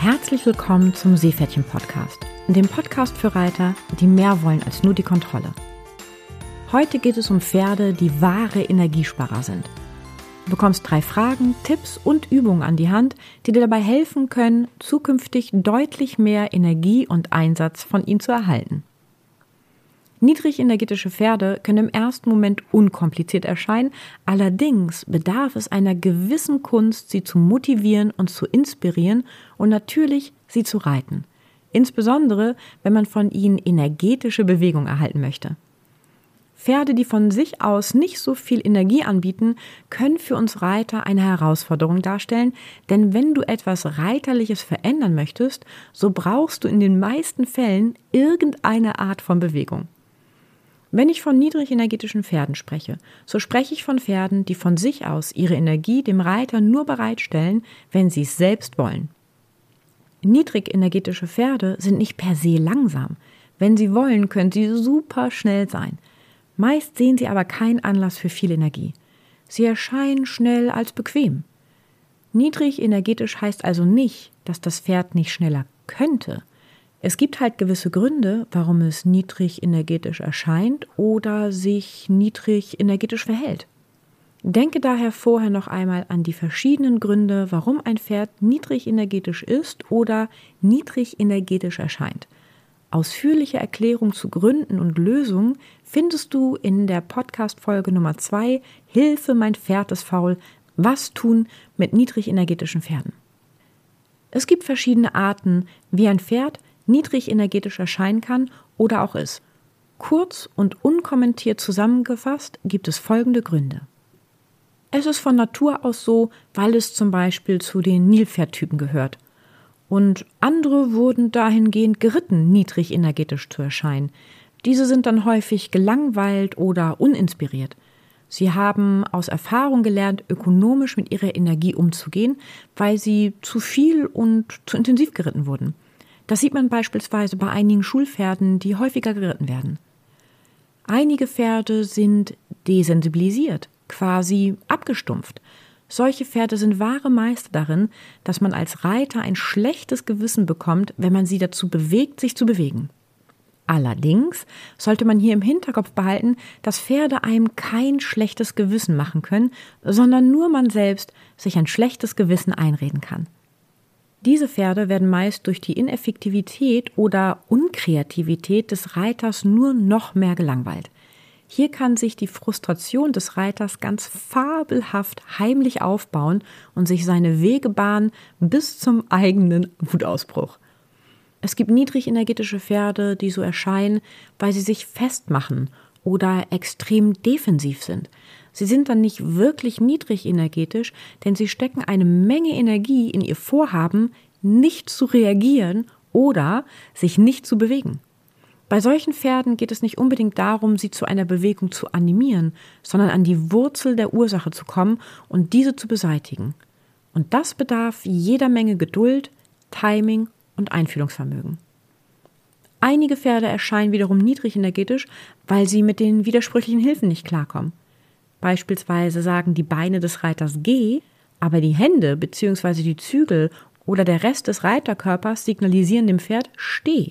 Herzlich willkommen zum Seepferdchen-Podcast, dem Podcast für Reiter, die mehr wollen als nur die Kontrolle. Heute geht es um Pferde, die wahre Energiesparer sind. Du bekommst 3 Fragen, Tipps und Übungen an die Hand, die dir dabei helfen können, zukünftig deutlich mehr Energie und Einsatz von ihnen zu erhalten. Niedrig energetische Pferde können im ersten Moment unkompliziert erscheinen, allerdings bedarf es einer gewissen Kunst, sie zu motivieren und zu inspirieren und natürlich sie zu reiten. Insbesondere, wenn man von ihnen energetische Bewegung erhalten möchte. Pferde, die von sich aus nicht so viel Energie anbieten, können für uns Reiter eine Herausforderung darstellen, denn wenn du etwas Reiterliches verändern möchtest, so brauchst du in den meisten Fällen irgendeine Art von Bewegung. Wenn ich von niedrig energetischen Pferden spreche, so spreche ich von Pferden, die von sich aus ihre Energie dem Reiter nur bereitstellen, wenn sie es selbst wollen. Niedrig energetische Pferde sind nicht per se langsam. Wenn sie wollen, können sie super schnell sein. Meist sehen sie aber keinen Anlass für viel Energie. Sie erscheinen schnell als bequem. Niedrig energetisch heißt also nicht, dass das Pferd nicht schneller könnte. Es gibt halt gewisse Gründe, warum es niedrig energetisch erscheint oder sich niedrig energetisch verhält. Denke daher vorher noch einmal an die verschiedenen Gründe, warum ein Pferd niedrig energetisch ist oder niedrig energetisch erscheint. Ausführliche Erklärung zu Gründen und Lösungen findest du in der Podcast-Folge Nummer 2, Hilfe, mein Pferd ist faul, was tun mit niedrig energetischen Pferden. Es gibt verschiedene Arten, wie ein Pferd niedrig energetisch erscheinen kann oder auch ist. Kurz und unkommentiert zusammengefasst gibt es folgende Gründe. Es ist von Natur aus so, weil es zum Beispiel zu den Nilpferdtypen gehört. Und andere wurden dahingehend geritten, niedrig energetisch zu erscheinen. Diese sind dann häufig gelangweilt oder uninspiriert. Sie haben aus Erfahrung gelernt, ökonomisch mit ihrer Energie umzugehen, weil sie zu viel und zu intensiv geritten wurden. Das sieht man beispielsweise bei einigen Schulpferden, die häufiger geritten werden. Einige Pferde sind desensibilisiert, quasi abgestumpft. Solche Pferde sind wahre Meister darin, dass man als Reiter ein schlechtes Gewissen bekommt, wenn man sie dazu bewegt, sich zu bewegen. Allerdings sollte man hier im Hinterkopf behalten, dass Pferde einem kein schlechtes Gewissen machen können, sondern nur man selbst sich ein schlechtes Gewissen einreden kann. Diese Pferde werden meist durch die Ineffektivität oder Unkreativität des Reiters nur noch mehr gelangweilt. Hier kann sich die Frustration des Reiters ganz fabelhaft heimlich aufbauen und sich seine Wege bahnen bis zum eigenen Wutausbruch. Es gibt niedrig energetische Pferde, die so erscheinen, weil sie sich festmachen oder extrem defensiv sind. Sie sind dann nicht wirklich niedrig energetisch, denn sie stecken eine Menge Energie in ihr Vorhaben, nicht zu reagieren oder sich nicht zu bewegen. Bei solchen Pferden geht es nicht unbedingt darum, sie zu einer Bewegung zu animieren, sondern an die Wurzel der Ursache zu kommen und diese zu beseitigen. Und das bedarf jeder Menge Geduld, Timing und Einfühlungsvermögen. Einige Pferde erscheinen wiederum niedrig energetisch, weil sie mit den widersprüchlichen Hilfen nicht klarkommen. Beispielsweise sagen die Beine des Reiters Geh, aber die Hände bzw. die Zügel oder der Rest des Reiterkörpers signalisieren dem Pferd Steh.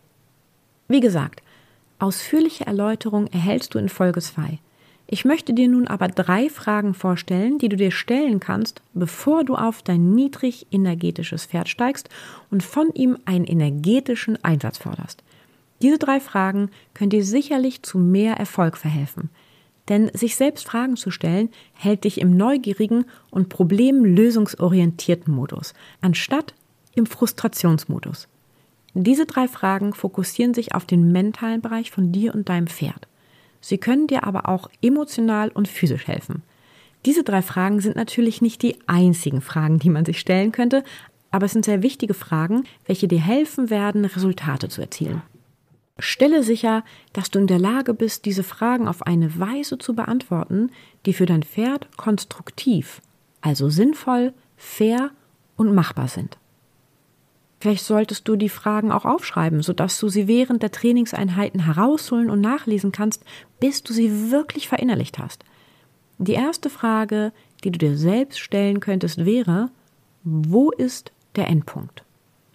Wie gesagt, ausführliche Erläuterung erhältst du in Folge 2. Ich möchte dir nun aber 3 Fragen vorstellen, die du dir stellen kannst, bevor du auf dein niedrig energetisches Pferd steigst und von ihm einen energetischen Einsatz forderst. Diese 3 Fragen können dir sicherlich zu mehr Erfolg verhelfen. Denn sich selbst Fragen zu stellen, hält dich im neugierigen und problemlösungsorientierten Modus, anstatt im Frustrationsmodus. Diese 3 Fragen fokussieren sich auf den mentalen Bereich von dir und deinem Pferd. Sie können dir aber auch emotional und physisch helfen. Diese 3 Fragen sind natürlich nicht die einzigen Fragen, die man sich stellen könnte, aber es sind sehr wichtige Fragen, welche dir helfen werden, Resultate zu erzielen. Stelle sicher, dass du in der Lage bist, diese Fragen auf eine Weise zu beantworten, die für dein Pferd konstruktiv, also sinnvoll, fair und machbar sind. Vielleicht solltest du die Fragen auch aufschreiben, sodass du sie während der Trainingseinheiten herausholen und nachlesen kannst, bis du sie wirklich verinnerlicht hast. Die erste Frage, die du dir selbst stellen könntest, wäre: Wo ist der Endpunkt?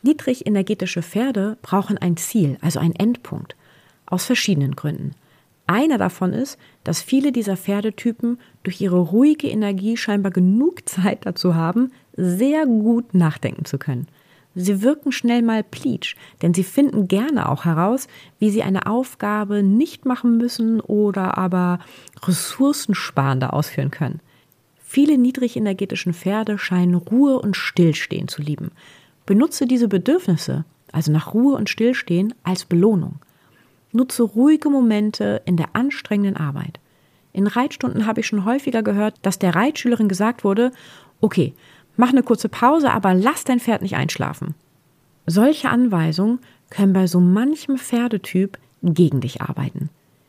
Niedrig energetische Pferde brauchen ein Ziel, also einen Endpunkt, aus verschiedenen Gründen. Einer davon ist, dass viele dieser Pferdetypen durch ihre ruhige Energie scheinbar genug Zeit dazu haben, sehr gut nachdenken zu können. Sie wirken schnell mal pleatsch, denn sie finden gerne auch heraus, wie sie eine Aufgabe nicht machen müssen oder aber ressourcensparender ausführen können. Viele niedrig energetischen Pferde scheinen Ruhe und Stillstehen zu lieben. Benutze diese Bedürfnisse, also nach Ruhe und Stillstehen, als Belohnung. Nutze ruhige Momente in der anstrengenden Arbeit. In Reitstunden habe ich schon häufiger gehört, dass der Reitschülerin gesagt wurde, okay, mach eine kurze Pause, aber lass dein Pferd nicht einschlafen. Solche Anweisungen können bei so manchem Pferdetyp gegen dich arbeiten.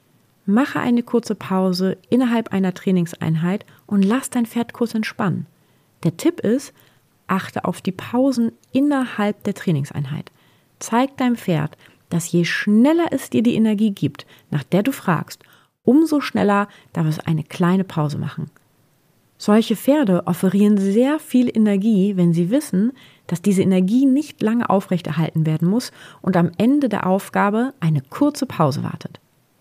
Mache eine kurze Pause innerhalb einer Trainingseinheit und lass dein Pferd kurz entspannen. Der Tipp ist, achte auf die Pausen innerhalb der Trainingseinheit. Zeig deinem Pferd, dass je schneller es dir die Energie gibt, nach der du fragst, umso schneller darf es eine kleine Pause machen. Solche Pferde offerieren sehr viel Energie, wenn sie wissen, dass diese Energie nicht lange aufrechterhalten werden muss und am Ende der Aufgabe eine kurze Pause wartet.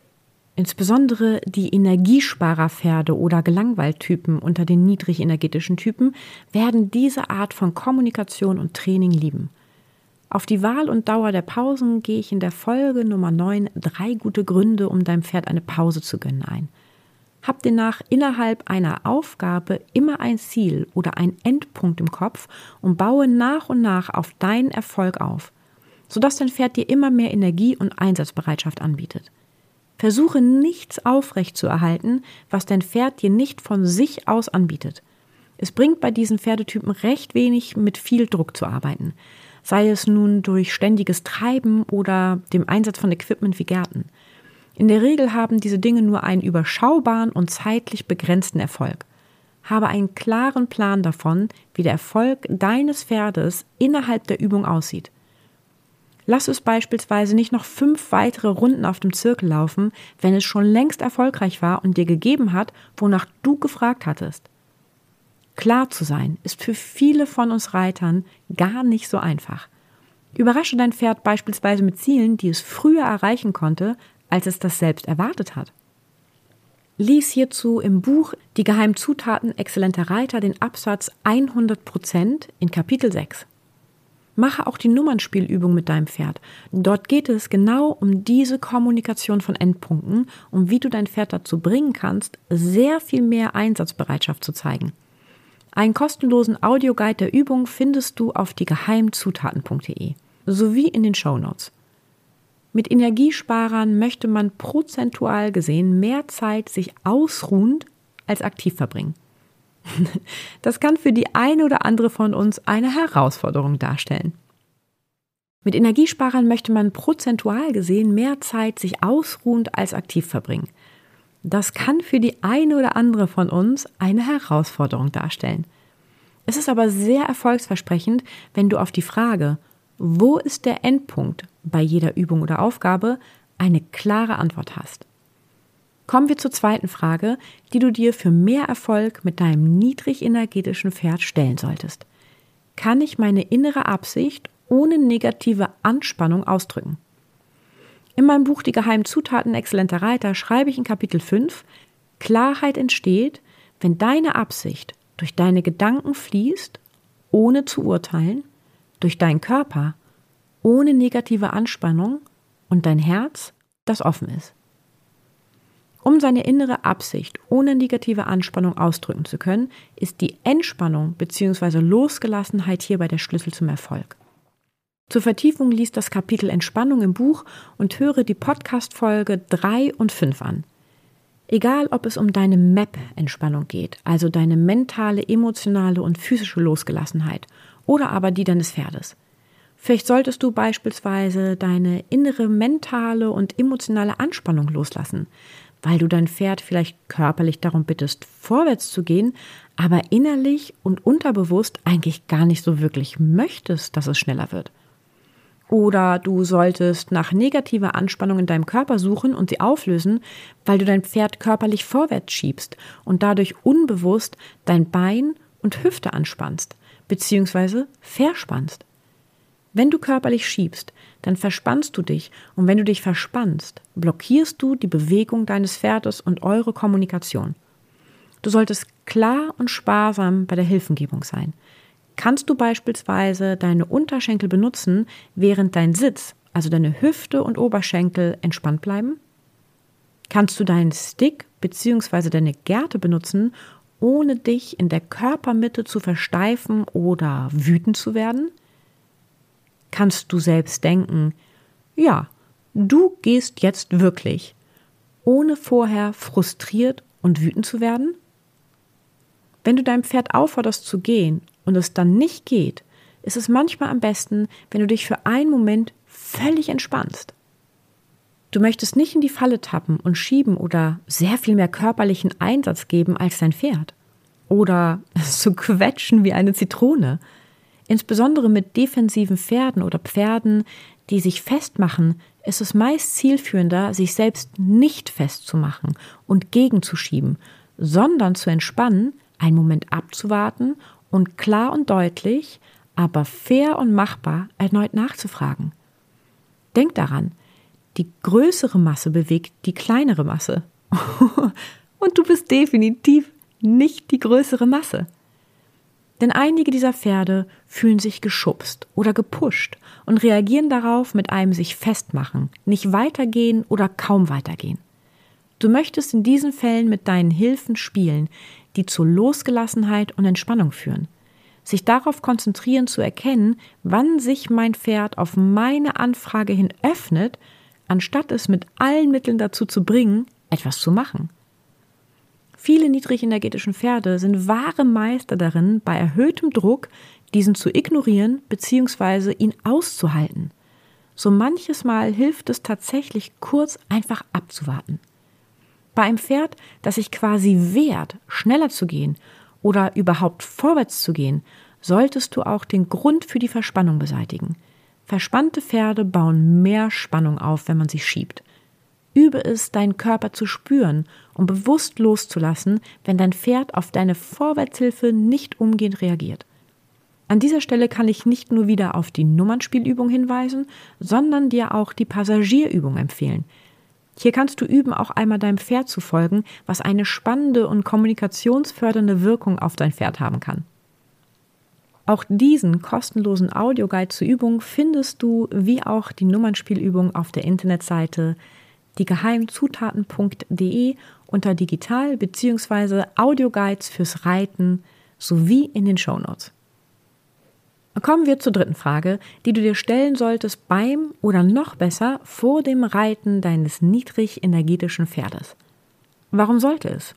Insbesondere die Energiesparerpferde oder Gelangweiltypen unter den niedrig energetischen Typen werden diese Art von Kommunikation und Training lieben. Auf die Wahl und Dauer der Pausen gehe ich in der Folge Nummer 9 3 gute Gründe, um deinem Pferd eine Pause zu gönnen ein. Hab demnach innerhalb einer Aufgabe immer ein Ziel oder einen Endpunkt im Kopf und baue nach und nach auf deinen Erfolg auf, sodass dein Pferd dir immer mehr Energie und Einsatzbereitschaft anbietet. Versuche nichts aufrechtzuerhalten, was dein Pferd dir nicht von sich aus anbietet. Es bringt bei diesen Pferdetypen recht wenig, mit viel Druck zu arbeiten, sei es nun durch ständiges Treiben oder dem Einsatz von Equipment wie Gärten. In der Regel haben diese Dinge nur einen überschaubaren und zeitlich begrenzten Erfolg. Habe einen klaren Plan davon, wie der Erfolg deines Pferdes innerhalb der Übung aussieht. Lass es beispielsweise nicht noch 5 weitere Runden auf dem Zirkel laufen, wenn es schon längst erfolgreich war und dir gegeben hat, wonach du gefragt hattest. Klar zu sein ist für viele von uns Reitern gar nicht so einfach. Überrasche dein Pferd beispielsweise mit Zielen, die es früher erreichen konnte, als es das selbst erwartet hat. Lies hierzu im Buch Die geheimen Zutaten exzellenter Reiter den Absatz 100% in Kapitel 6. Mache auch die Nummernspielübung mit deinem Pferd. Dort geht es genau um diese Kommunikation von Endpunkten und wie du dein Pferd dazu bringen kannst, sehr viel mehr Einsatzbereitschaft zu zeigen. Einen kostenlosen Audioguide der Übung findest du auf diegeheimzutaten.de sowie in den Shownotes. Mit Energiesparern möchte man prozentual gesehen mehr Zeit sich ausruhend als aktiv verbringen. Das kann für die eine oder andere von uns eine Herausforderung darstellen. Mit Energiesparern möchte man prozentual gesehen mehr Zeit sich ausruhend als aktiv verbringen. Das kann für die eine oder andere von uns eine Herausforderung darstellen. Es ist aber sehr erfolgsversprechend, wenn du auf die Frage, wo ist der Endpunkt bei jeder Übung oder Aufgabe, eine klare Antwort hast. Kommen wir zur zweiten Frage, die du dir für mehr Erfolg mit deinem niedrig energetischen Pferd stellen solltest. Kann ich meine innere Absicht ohne negative Anspannung ausdrücken? In meinem Buch Die geheimen Zutaten exzellenter Reiter schreibe ich in Kapitel 5, Klarheit entsteht, wenn deine Absicht durch deine Gedanken fließt, ohne zu urteilen, durch deinen Körper, ohne negative Anspannung und dein Herz, das offen ist. Um seine innere Absicht ohne negative Anspannung ausdrücken zu können, ist die Entspannung bzw. Losgelassenheit hierbei der Schlüssel zum Erfolg. Zur Vertiefung lies das Kapitel Entspannung im Buch und höre die Podcast-Folge 3 und 5 an. Egal, ob es um deine MAP-Entspannung geht, also deine mentale, emotionale und physische Losgelassenheit, oder aber die deines Pferdes. Vielleicht solltest du beispielsweise deine innere mentale und emotionale Anspannung loslassen, weil du dein Pferd vielleicht körperlich darum bittest, vorwärts zu gehen, aber innerlich und unterbewusst eigentlich gar nicht so wirklich möchtest, dass es schneller wird. Oder du solltest nach negativer Anspannung in deinem Körper suchen und sie auflösen, weil du dein Pferd körperlich vorwärts schiebst und dadurch unbewusst dein Bein und Hüfte anspannst bzw. verspannst. Wenn du körperlich schiebst, dann verspannst du dich und wenn du dich verspannst, blockierst du die Bewegung deines Pferdes und eure Kommunikation. Du solltest klar und sparsam bei der Hilfengebung sein. Kannst du beispielsweise deine Unterschenkel benutzen, während dein Sitz, also deine Hüfte und Oberschenkel, entspannt bleiben? Kannst du deinen Stick bzw. deine Gerte benutzen, ohne dich in der Körpermitte zu versteifen oder wütend zu werden? Kannst du selbst denken, ja, du gehst jetzt wirklich, ohne vorher frustriert und wütend zu werden? Wenn du deinem Pferd aufforderst zu gehen und es dann nicht geht, ist es manchmal am besten, wenn du dich für einen Moment völlig entspannst. Du möchtest nicht in die Falle tappen und schieben oder sehr viel mehr körperlichen Einsatz geben als dein Pferd. Oder so quetschen wie eine Zitrone. Insbesondere mit defensiven Pferden oder Pferden, die sich festmachen, ist es meist zielführender, sich selbst nicht festzumachen und gegenzuschieben, sondern zu entspannen, einen Moment abzuwarten und klar und deutlich, aber fair und machbar erneut nachzufragen. Denk daran, die größere Masse bewegt die kleinere Masse. Und du bist definitiv nicht die größere Masse. Denn einige dieser Pferde fühlen sich geschubst oder gepusht und reagieren darauf mit einem sich festmachen, nicht weitergehen oder kaum weitergehen. Du möchtest in diesen Fällen mit deinen Hilfen spielen, die zur Losgelassenheit und Entspannung führen. Sich darauf konzentrieren zu erkennen, wann sich mein Pferd auf meine Anfrage hin öffnet, anstatt es mit allen Mitteln dazu zu bringen, etwas zu machen. Viele niedrigenergetischen Pferde sind wahre Meister darin, bei erhöhtem Druck diesen zu ignorieren bzw. ihn auszuhalten. So manches Mal hilft es tatsächlich, kurz einfach abzuwarten. Bei einem Pferd, das sich quasi wehrt, schneller zu gehen oder überhaupt vorwärts zu gehen, solltest du auch den Grund für die Verspannung beseitigen. Verspannte Pferde bauen mehr Spannung auf, wenn man sie schiebt. Übe es, deinen Körper zu spüren und bewusst loszulassen, wenn dein Pferd auf deine Vorwärtshilfe nicht umgehend reagiert. An dieser Stelle kann ich nicht nur wieder auf die Nummernspielübung hinweisen, sondern dir auch die Passagierübung empfehlen. Hier kannst du üben, auch einmal deinem Pferd zu folgen, was eine spannende und kommunikationsfördernde Wirkung auf dein Pferd haben kann. Auch diesen kostenlosen Audioguide zur Übung findest du, wie auch die Nummernspielübung, auf der Internetseite diegeheimzutaten.de unter Digital- bzw. Audioguides fürs Reiten sowie in den Shownotes. Kommen wir zur dritten Frage, die du dir stellen solltest beim oder noch besser vor dem Reiten deines niedrig-energetischen Pferdes. Warum sollte es?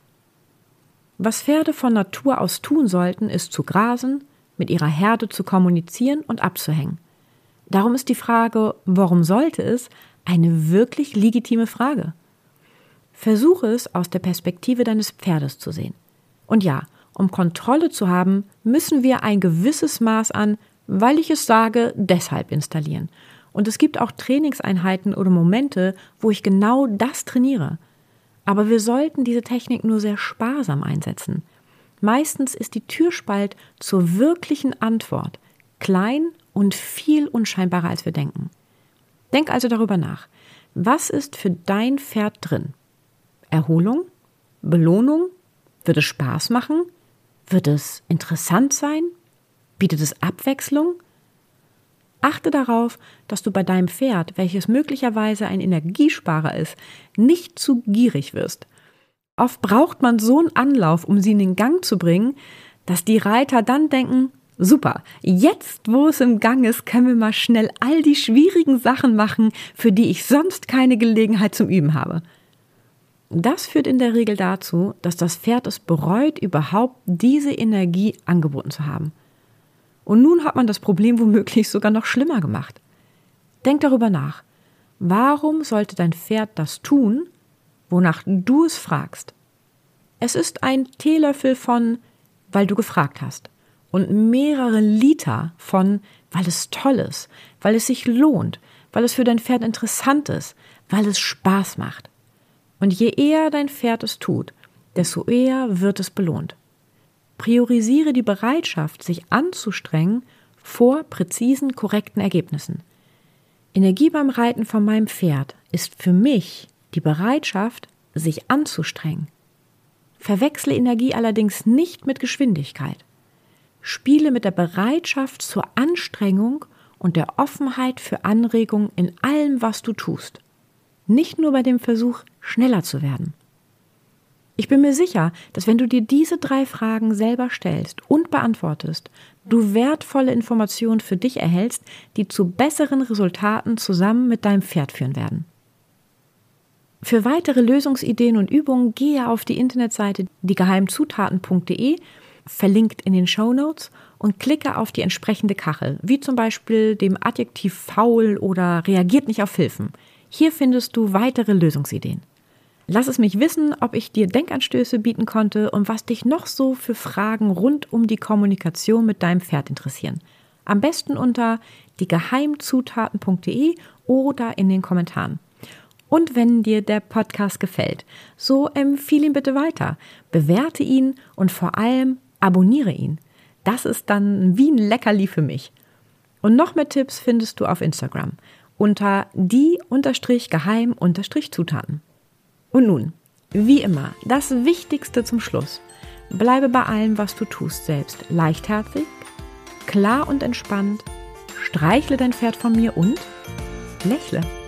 Was Pferde von Natur aus tun sollten, ist zu grasen, mit ihrer Herde zu kommunizieren und abzuhängen. Darum ist die Frage, warum sollte es, eine wirklich legitime Frage. Versuche es aus der Perspektive deines Pferdes zu sehen. Und ja, um Kontrolle zu haben, müssen wir ein gewisses Maß an, weil ich es sage, deshalb installieren. Und es gibt auch Trainingseinheiten oder Momente, wo ich genau das trainiere. Aber wir sollten diese Technik nur sehr sparsam einsetzen. Meistens ist die Türspalt zur wirklichen Antwort klein und viel unscheinbarer, als wir denken. Denk also darüber nach. Was ist für dein Pferd drin? Erholung? Belohnung? Wird es Spaß machen? Wird es interessant sein? Bietet es Abwechslung? Achte darauf, dass du bei deinem Pferd, welches möglicherweise ein Energiesparer ist, nicht zu gierig wirst. Oft braucht man so einen Anlauf, um sie in den Gang zu bringen, dass die Reiter dann denken, super, jetzt, wo es im Gang ist, können wir mal schnell all die schwierigen Sachen machen, für die ich sonst keine Gelegenheit zum Üben habe. Das führt in der Regel dazu, dass das Pferd es bereut, überhaupt diese Energie angeboten zu haben. Und nun hat man das Problem womöglich sogar noch schlimmer gemacht. Denk darüber nach. Warum sollte dein Pferd das tun, wonach du es fragst? Es ist ein Teelöffel von, weil du gefragt hast. Und mehrere Liter von, weil es toll ist, weil es sich lohnt, weil es für dein Pferd interessant ist, weil es Spaß macht. Und je eher dein Pferd es tut, desto eher wird es belohnt. Priorisiere die Bereitschaft, sich anzustrengen, vor präzisen, korrekten Ergebnissen. Energie beim Reiten von meinem Pferd ist für mich die Bereitschaft, sich anzustrengen. Verwechsle Energie allerdings nicht mit Geschwindigkeit. Spiele mit der Bereitschaft zur Anstrengung und der Offenheit für Anregungen in allem, was du tust. Nicht nur bei dem Versuch, schneller zu werden. Ich bin mir sicher, dass wenn du dir diese 3 Fragen selber stellst und beantwortest, du wertvolle Informationen für dich erhältst, die zu besseren Resultaten zusammen mit deinem Pferd führen werden. Für weitere Lösungsideen und Übungen gehe auf die Internetseite diegeheimzutaten.de, verlinkt in den Shownotes, und klicke auf die entsprechende Kachel, wie zum Beispiel dem Adjektiv faul oder reagiert nicht auf Hilfen. Hier findest du weitere Lösungsideen. Lass es mich wissen, ob ich dir Denkanstöße bieten konnte und was dich noch so für Fragen rund um die Kommunikation mit deinem Pferd interessieren. Am besten unter diegeheimzutaten.de oder in den Kommentaren. Und wenn dir der Podcast gefällt, so empfehle ihn bitte weiter, bewerte ihn und vor allem abonniere ihn. Das ist dann wie ein Leckerli für mich. Und noch mehr Tipps findest du auf Instagram unter die_geheim_Zutaten. Und nun, wie immer, das Wichtigste zum Schluss. Bleibe bei allem, was du tust, selbst leichtherzig, klar und entspannt, streichle dein Pferd von mir und lächle.